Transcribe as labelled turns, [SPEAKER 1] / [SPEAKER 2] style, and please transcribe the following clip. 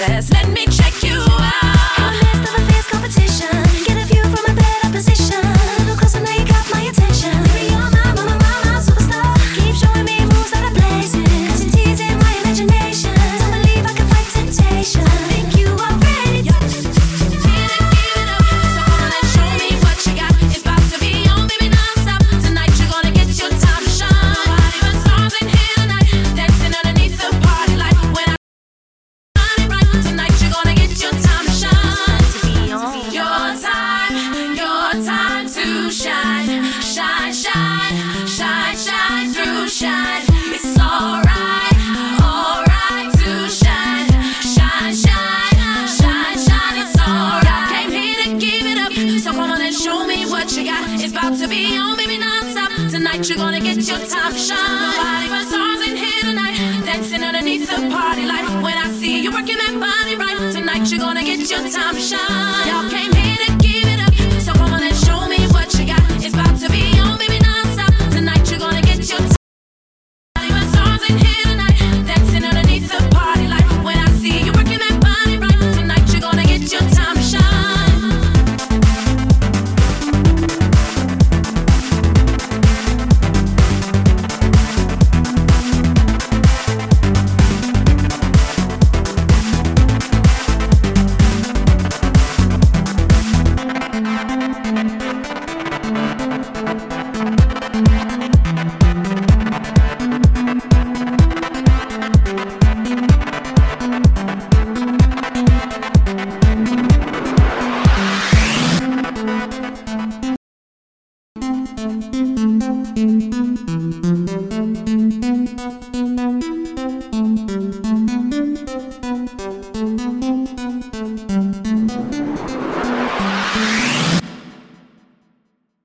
[SPEAKER 1] says, let me check you out.
[SPEAKER 2] In the midst of a fierce competition, get a view from a better position. A little closer, now you got my attention. Baby, you're my superstar. Keep showing me moves that are blazing, 'cause you're teasing my imagination. Don't believe I can fight temptation. I think you are ready.
[SPEAKER 1] Give it up. So come on and show me what you got. It's about to be on, baby, non-stop. Tonight you're gonna get your time to shine. Party with stars in here tonight, dancing underneath the party light. When I find it right, tonight you're gonna get your time to shine. Your time to shine. Shine, shine, shine, shine through shine. It's alright to shine. Shine, shine, shine, shine, it's alright. Came here to give it up, so come on and show me what you got. It's about to be on, baby, non-stop. Tonight you're gonna get your time to shine. Party with stars in here tonight, dancing underneath the party light. When I see you working that body right, tonight you're gonna get your time to shine. Y'all came here to